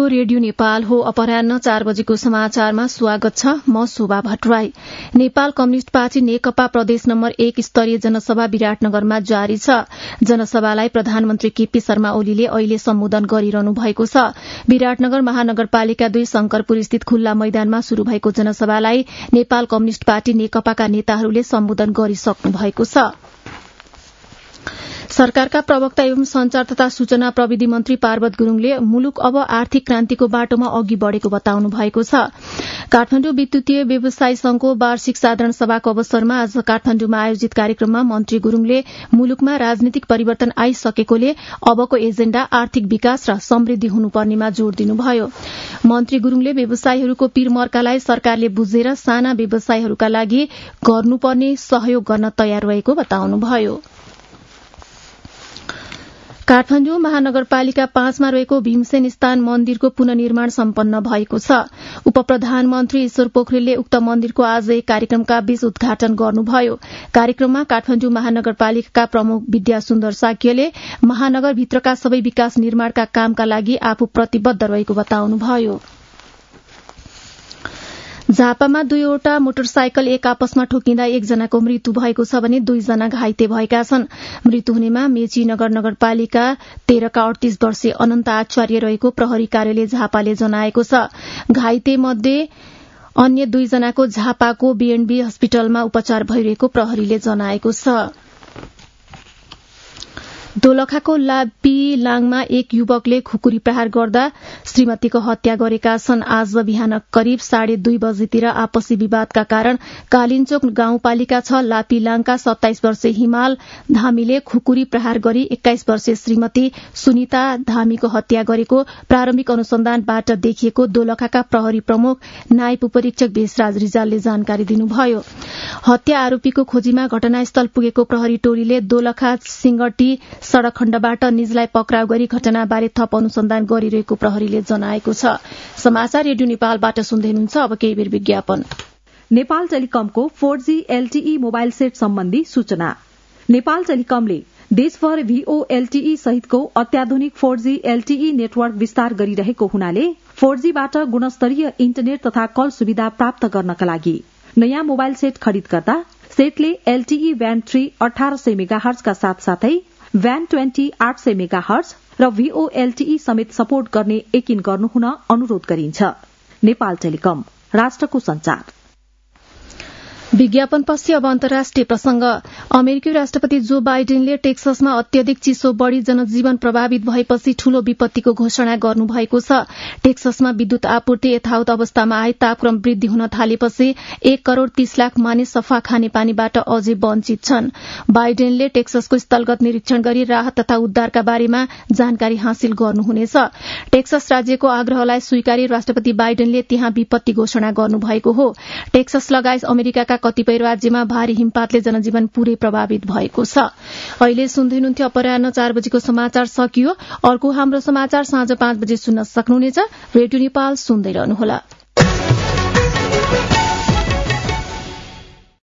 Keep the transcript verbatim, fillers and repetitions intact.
Radio Nepal हो। अपराह्न चार बजेको समाचारमा स्वागत छ। म शोभा भट्टराई। नेपाल कम्युनिष्ट पार्टी नेकपा प्रदेश नम्बर एक स्तरीय जनसभा विराटनगरमा जारी छ। जनसभालाई प्रधानमन्त्री केपी शर्मा ओलीले अहिले सम्बोधन गरिरहनु भएको छ। विराटनगर महानगरपालिका दुई शंकरपुर स्थित खुल्ला मैदानमा शुरू भएको जनसभालाई नेपाल कम्युनिष्ट पार्टी नेकपाका नेताहरूले सम्बोधन गरिसक्नु भएको छ। सरकारका प्रवक्ता एवं संचार तथा सूचना प्रविधि मन्त्री पार्वत गुरूङले मुलुक अब आर्थिक क्रान्तिको बाटोमा अघि बढ़ेको बताउनु भएको छ। काठमाण्डु विद्युतीय व्यवसायी संघको वार्षिक साधारण सभाको अवसरमा आज काठमाण्डुमा आयोजित कार्यक्रममा मन्त्री गुरूङले मुलुकमा राजनीतिक परिवर्तन आइसकेकोले अबको एजेण्डा आर्थिक विकास र समृद्धि हुनुपर्नेमा जोड़ दिनुभयो। मन्त्री गुरूङले व्यवसायीहरूको पीरमर्कालाई सरकारले बुझेर साना व्यवसायीहरूका लागि गर्नुपर्ने सहयोग गर्न तयार रहेको बताउनुभयो। काठमाण्डु महानगरपालिका पाँचमा रहेको भीमसेन स्थान मन्दिरको पुननिर्माण सम्पन्न भएको छ। उपप्रधानमन्त्री ईश्वर पोखरेलले उक्त मन्दिरको आज एक कार्यक्रमका बीच उद्घाटन गर्नुभयो। कार्यक्रममा काठमाण्डु महानगरपालिकाका प्रमुख विद्या सुन्दर साक्यले महानगरभित्रका सबै विकास निर्माणका कामका लागि आफू प्रतिबद्ध रहेको बताउनुभयो। झापामा दुईवटा मोटरसाइकल एक आपसमा ठोकिँदा एकजनाको मृत्यु भएको छ भने दुईजना घाइते भएका छन्। मृत्यु हुनेमा मेची नगर नगरपालिका तेह्रका अडतीस वर्षीय अनन्त आचार्य रहेको प्रहरी कार्यालय झापाले जनाएको छ। घाइते मध्ये अन्य दुईजनाको झापाको बीएनबी अस्पतालमा उपचार भइरहेको प्रहरीले जनाएको छ। दोलखाको लापीलाङमा एक युवकले खुकुरी प्रहार गर्दा श्रीमतीको हत्या गरेका छन्। आज बिहान करिब साढे दुई बजेतिर आपसी विवादका कारण कालिन्चोक गाउँपालिका छ लापीलाङका सत्ताइस वर्षीय हिमाल धामीले खुकुरी प्रहार गरी एक्काइस वर्षीय श्रीमती सुनिता धामीको हत्या गरेको प्रारम्भिक अनुसन्धानबाट देखिएको दोलखाका प्रहरी प्रमुख नायब उपरीक्षक भेषराज रिजालले जानकारी दिनुभयो। हत्या आरोपीको खोजीमा घटनास्थल पुगेको प्रहरी टोलीले दोलखा सिंगटी सड़क खण्डबाट निजलाई पक्राउ गरी घटनाबारे थप अनुसन्धान गरिरहेको प्रहरीले जनाएको छ। समाचार रेडियो नेपालबाट सुन्दै हुनुहुन्छ। अब केही बेर विज्ञापन। नेपाल टेलिकमको four G LTE mobile set सम्बन्धी सूचना। नेपाल टेलिकमले देशभर भीओ एलटीई सहितको अत्याधुनिक फोर जी एलटीई नेटवर्क विस्तार गरिरहेको हुनाले फोर जी बाट गुणस्तरीय इन्टरनेट तथा कल सुविधा प्राप्त गर्नका लागि नयाँ मोबाइल सेट खरिद गर्दा सेटले एलटीई ब्यान्ड थ्री अठार सय मेगाहर्जका साथसाथै ब्यान्ड ट्वेन्टी आठ सय मेगाहर्ज र भीओ एलटीई समेत सपोर्ट गर्ने यकिन गर्नुहुन अनुरोध गरिन्छ। नेपाल टेलिकम, राष्ट्रको संचार। विज्ञापनपछि अब अन्तर्राष्ट्रिय प्रसंग। अमेरिकी राष्ट्रपति जो बाइडेनले टेक्ससमा अत्यधिक चिसो बढ़ी जनजीवन प्रभावित भएपछि ठूलो विपत्तिको घोषणा गर्नुभएको छ। टेक्ससमा विद्युत आपूर्ति यथावत अवस्थामा आए तापक्रम वृद्धि हुन थालेपछि एक करोड़ तीस लाख मानिस सफा खानेपानीबाट अझै वञ्चित छन्। बाइडेनले टेक्ससको स्थलगत निरीक्षण गरी राहत तथा उद्धारका बारेमा जानकारी हासिल गर्नुहुनेछ। टेक्सस राज्यको आग्रहलाई स्वीकारी राष्ट्रपति बाइडेनले त्यहाँ विपत्ति घोषणा गर्नुभएको हो। टेक्सस लगायत अमेरिकाका कतिपय राज्यमा भारी हिमपातले जनजीवन पूरै प्रभावित भएको छ। अहिले सुन्दै हुनुहुन्थ्यो अपराह्न चार बजेको समाचार सकियो। अर्को हाम्रो समाचार साँझ पाँच बजे सुन्न सक्नुहुनेछ। रेडियो नेपाल सुन्दै रहनुहोला।